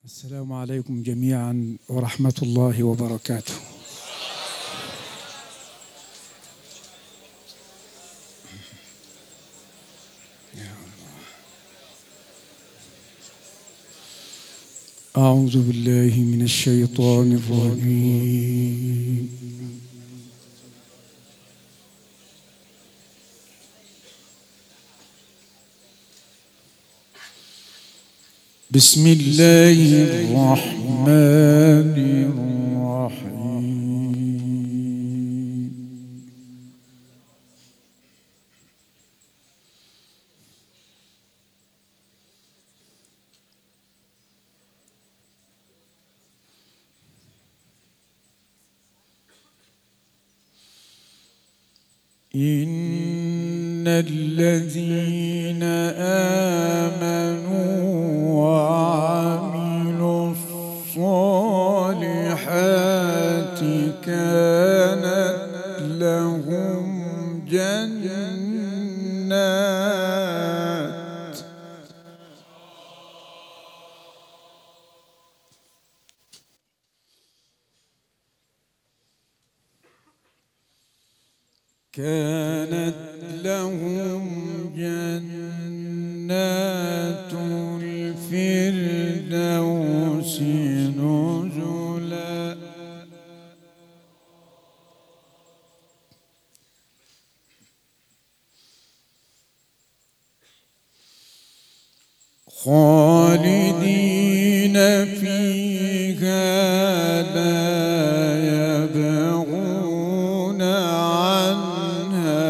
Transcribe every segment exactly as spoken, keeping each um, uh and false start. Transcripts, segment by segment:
السلام عليكم جميعا ورحمة الله وبركاته. أعوذ بالله من الشيطان الرجيم. بسم الله الرحمن الرحيم. إن الذين آمنوا وعملوا الصالحات كانت لهم جنات كانت لهم جنات الفردوس نزلا خالدين فيها لا يبغون عنها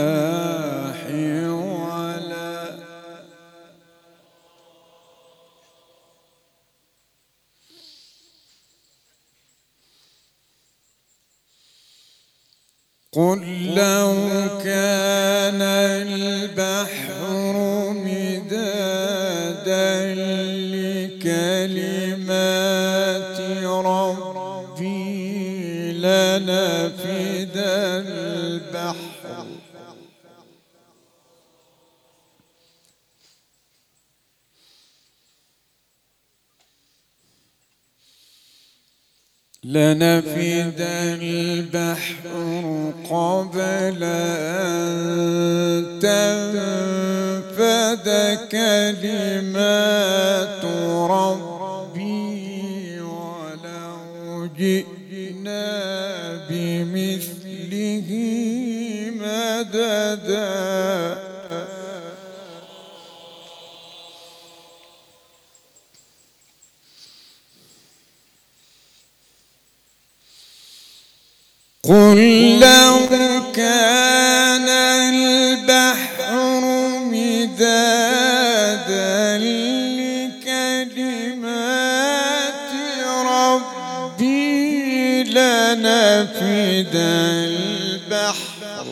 حولا قل لو كان البحر مدادا لكلمات ربي لنفد البحر لنفد البحر قبل أن تنفد كلمات ربي ولو جئنا بمثله مددا قل لو كان البحر مدادا لكلمات ربي لنفد البحر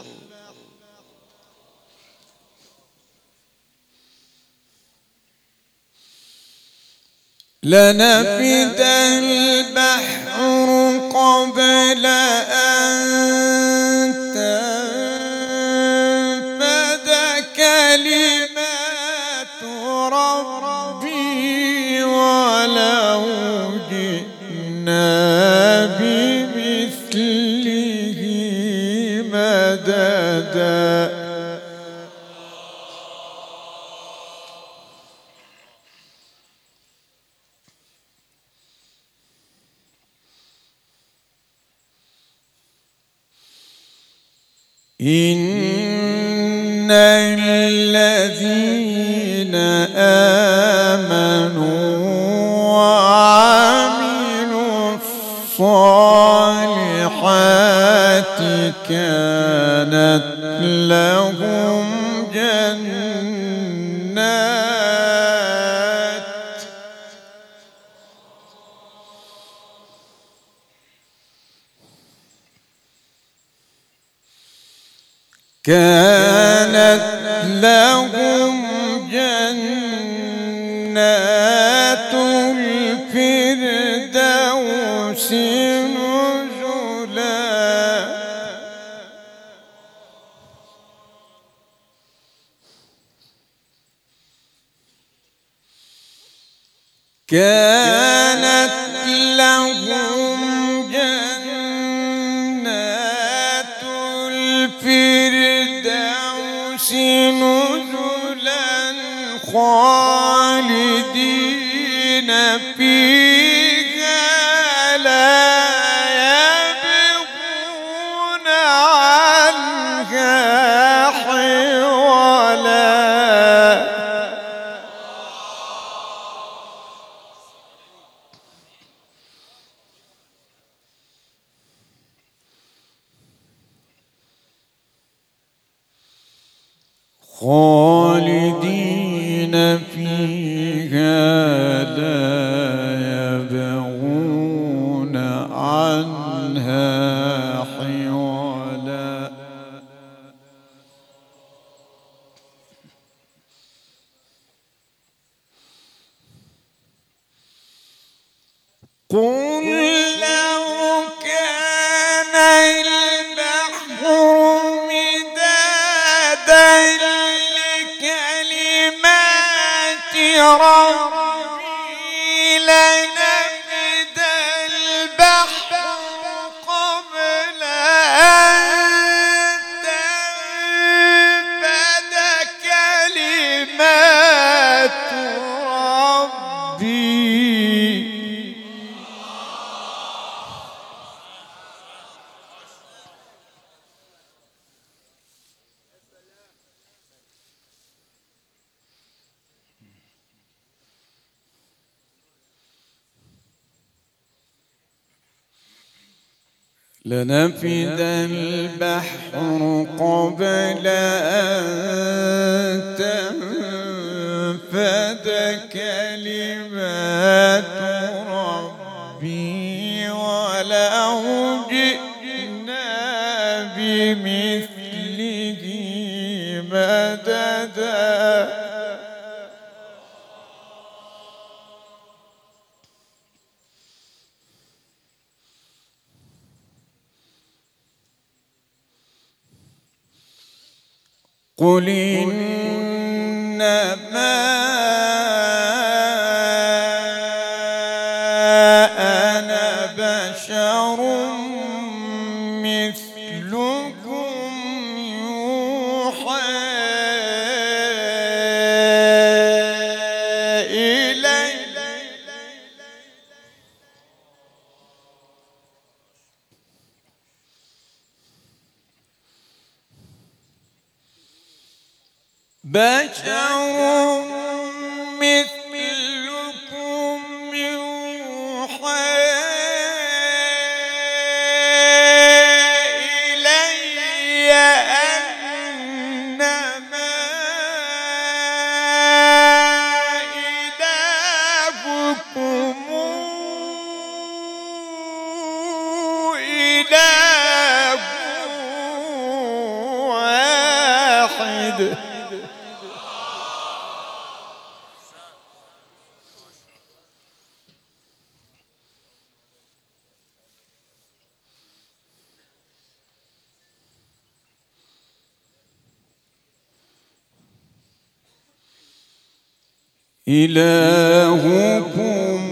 لنفد البحر قبل أن تنفد كلمات ربي ولو جئنا بمثله مددا إن الذين آمنوا وعملوا الصالحات كانت لهم جنات كانت لهم جنات الفردوس نزلا كانت لهم جنات الفردوس نزلا خالدين فيها لا يبغون عنها حولا. خالدين فيها لا يبغون عنها حولا. قل لو كان البحر مدادا لكلمات ربي لنفد البحر قبل أن تنفد كلمات ربي. لنفد البحر قبل أن تنفد كلمات ربي ولو جئنا بمثله مددا. قل إنما أنا بشر مثلكم يوحى إلي. بشر مثلكم يوحى إلي أنما إلهكم إله واحد. إلهكم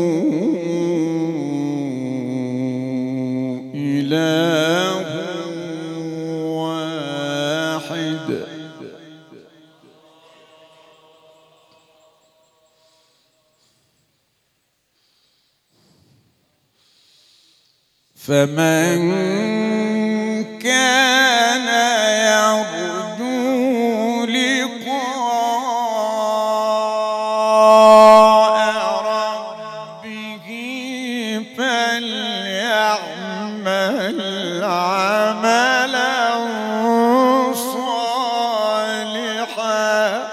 إله واحد. فمن كان يرجو لقاء ربه فليعمل عملا صالحا.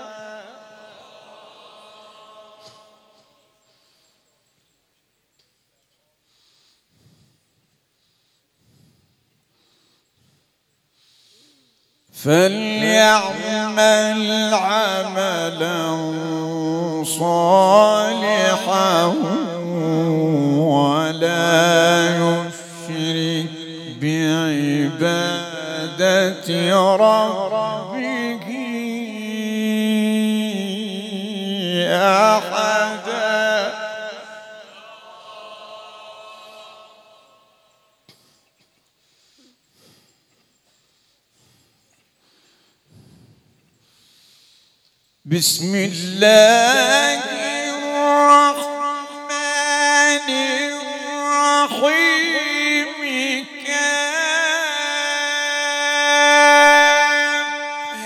فليعمل عملا صالحا ولا يشرك بعبادة ربه أحدا. بسم الله الرحمن الرحيم كاف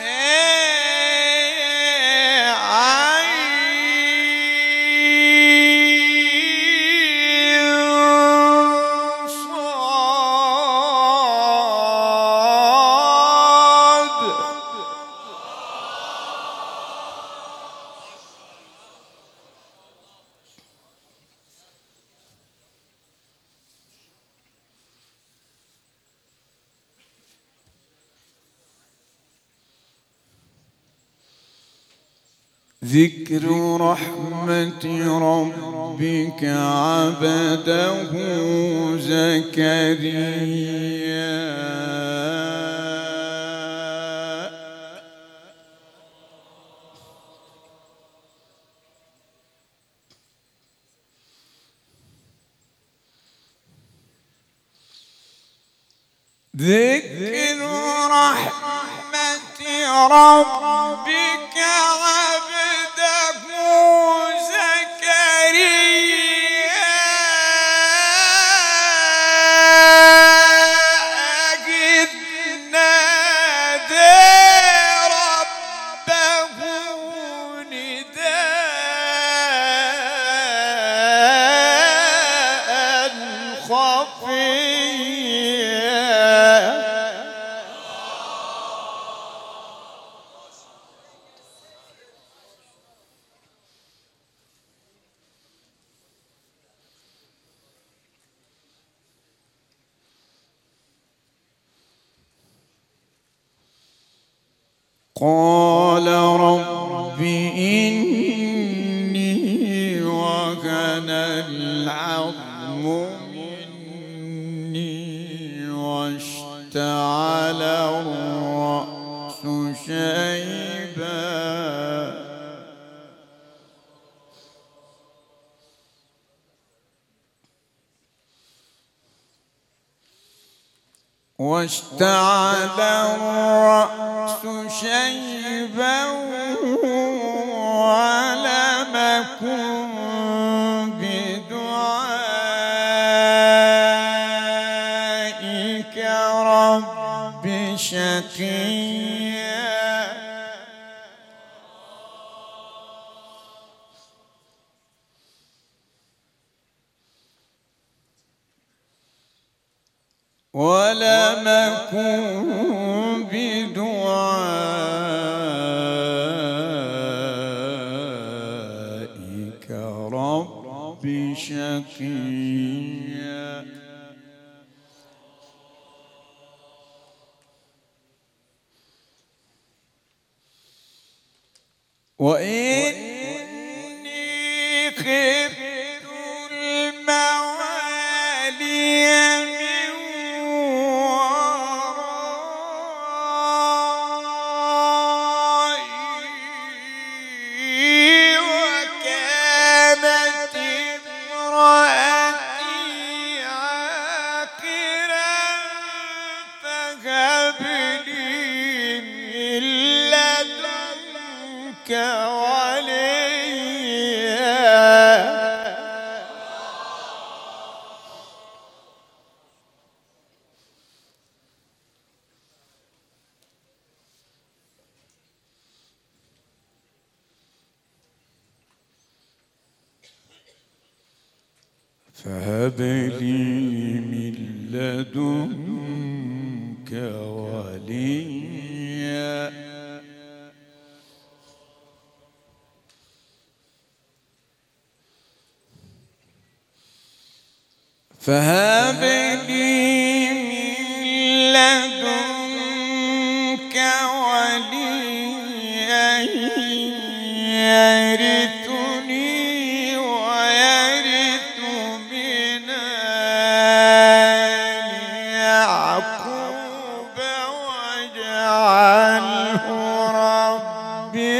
عين صاد. ذكر رحمة ربك عبده زكريا. ذكر رحمة ربك عبده زكريا إذ نادى ربه نداء خفيا. قال رب إني وهن العظم مني واشتعل الرأس شيبا واشتعل الرأس شيبا ولم أكن بدعائك رب شقيا. ولم أكن بدعائك رب شقيا. وإني خفت الموالي من ورائي وكانت امرأتي عاقرا فهب لي من لدنك وليا. فهب لي من لدنك وليا. فهب لي من لدنك وليا يرثني ويرث من آل يعقوب واجعله ربي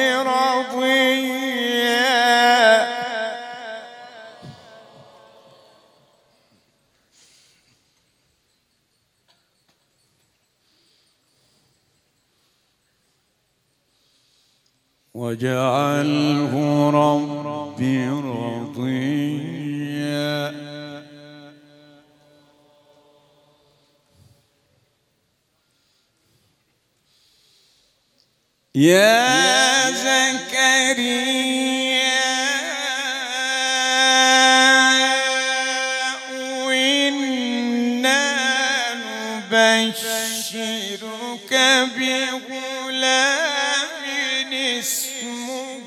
رضيا. واجعله ربي رضيا. يا زكريا إنا نبشرك بغلام اسمه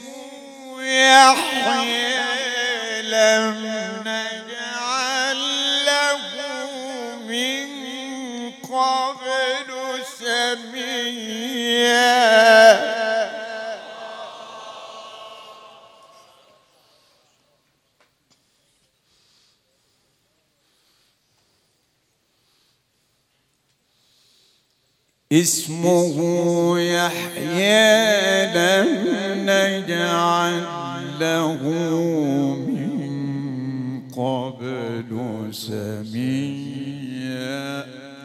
يحيى لم نجعل له من قبل سميا. اسمه يحيى لم نجعل له من قبل سميا.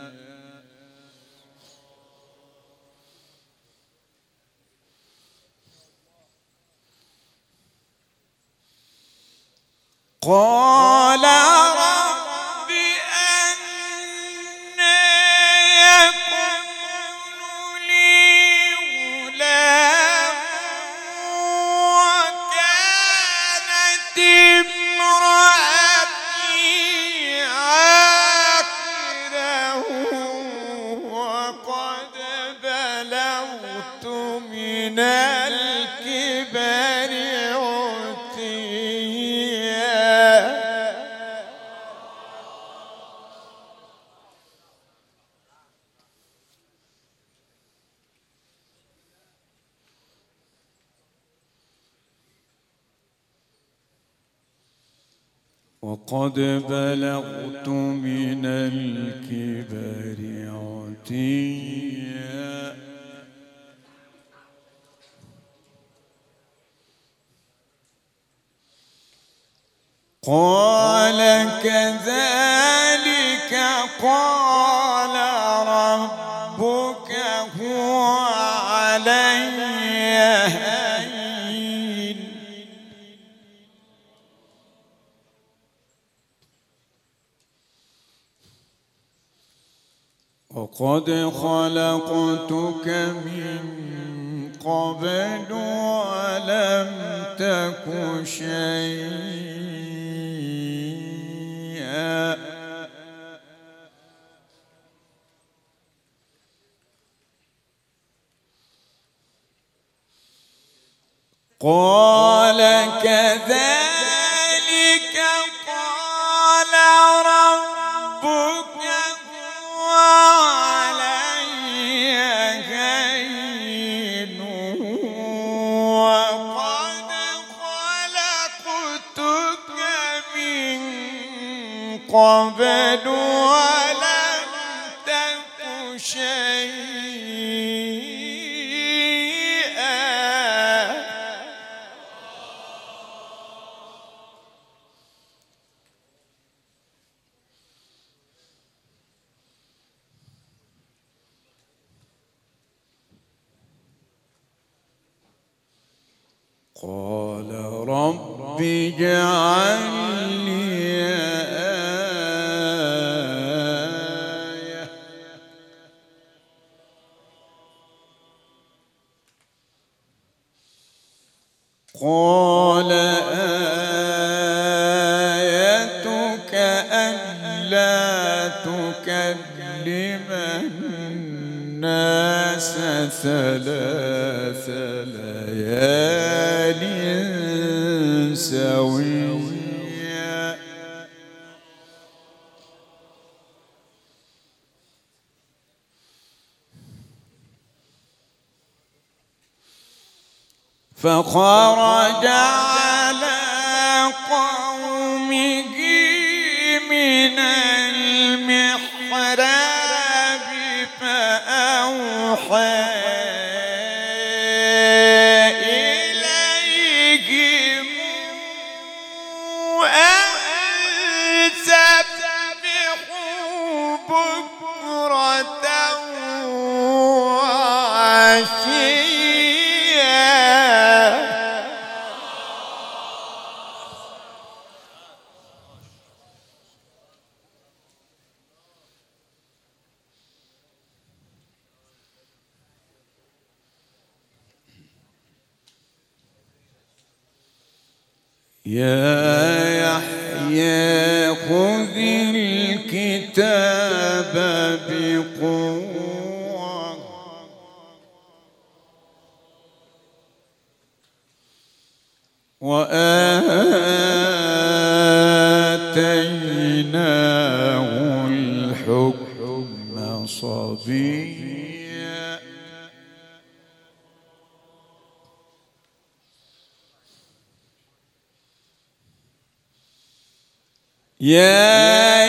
قال رب أنى يكون لي غلام وكانت امرأتي عاقرا وقد بلغت من الكبر وقد بلغت من الكبر عتيا. قال كذلك قال ربك هو علي هين وقد خلقتك من قبل ولم تك شيئا. قال كذلك قال ربك هو علي هين وقد خلقتك من قبل ولم تك شيئا. قال رب اجعل لي آية قال آيتك ألا تكلم الناس ثلاث ليال سويا. فخرج على قومه من المحراب فأوحى إليهم أن سبحوا بكرة وعشيا. يا يحيى خذ الكتاب بقوة وآتيناه الحكم صبيا يا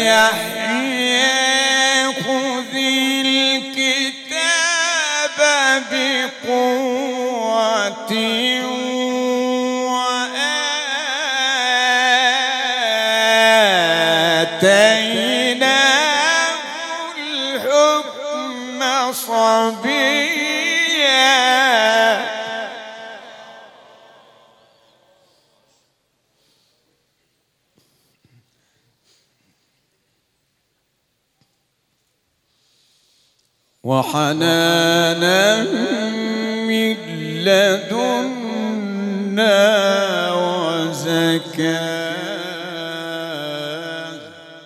يحيى خذ الكتاب بقوة وآتيناه الحكم صبيا وحنانا من لدنا وزكاة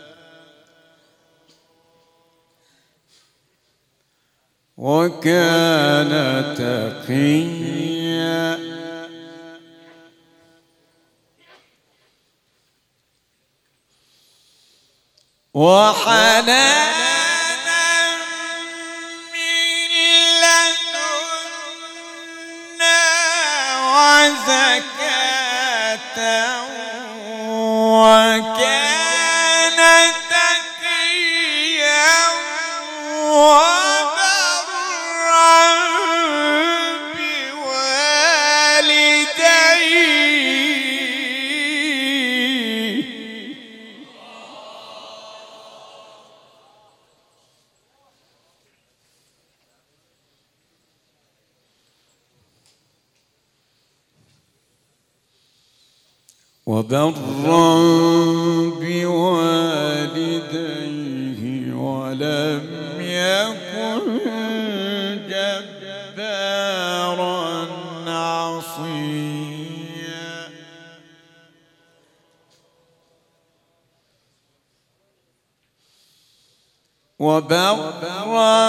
وكان تقيا وحنانا زكاة وكان تقيا وبرا بوالديه وبرا بوالديه ولم يكن جبارا عصيا وبرا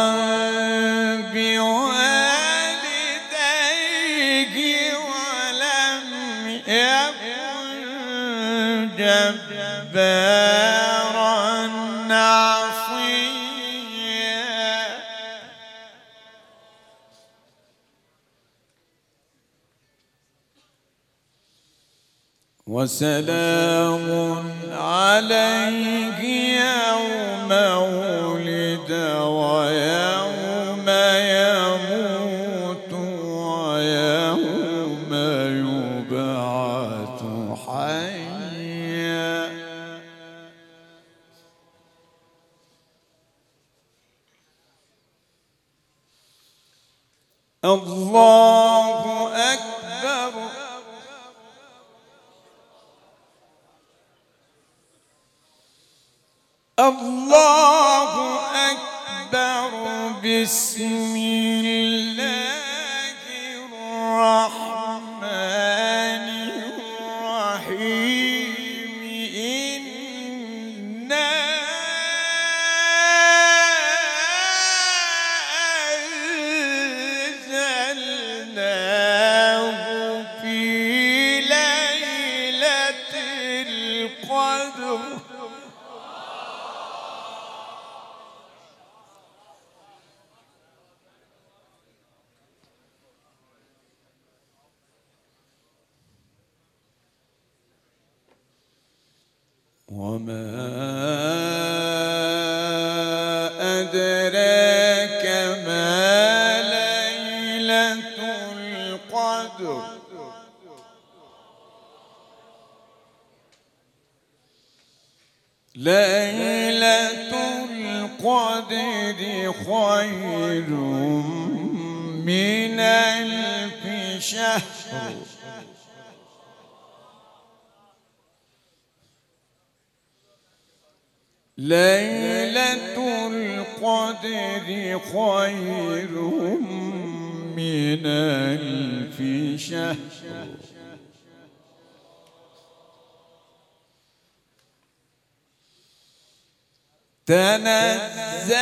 بوالديه ولم يكن جبارا عصيا وسلام عليه يوم ولد ويوم يموت ويوم يبعث حيا الله أكبر الله أكبر بسم الله الرحمن الرحيم إنا أنزلناه في ليلة القدر وما أدراك ما ليلة القدر ليلة القدر خير من ألف شهر ليلة القدر خير من ألف شهر تنزل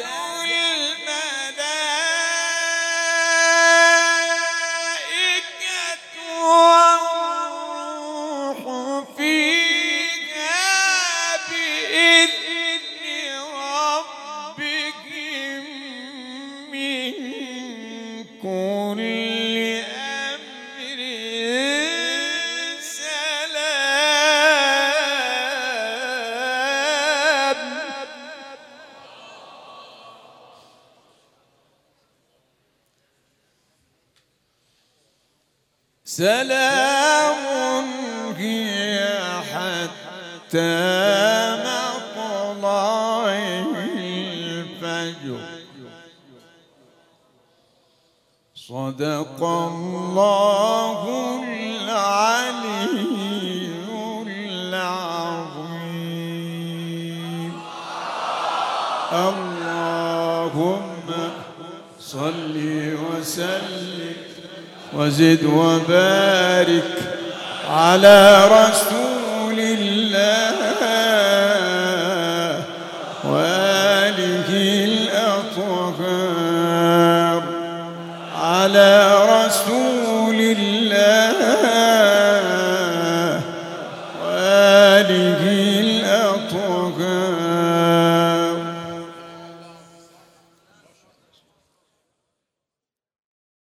سلام هي حتى مطلع الفجر. صدق الله العلي العظيم. اللهم صل وسلم وزد وبارك على رسول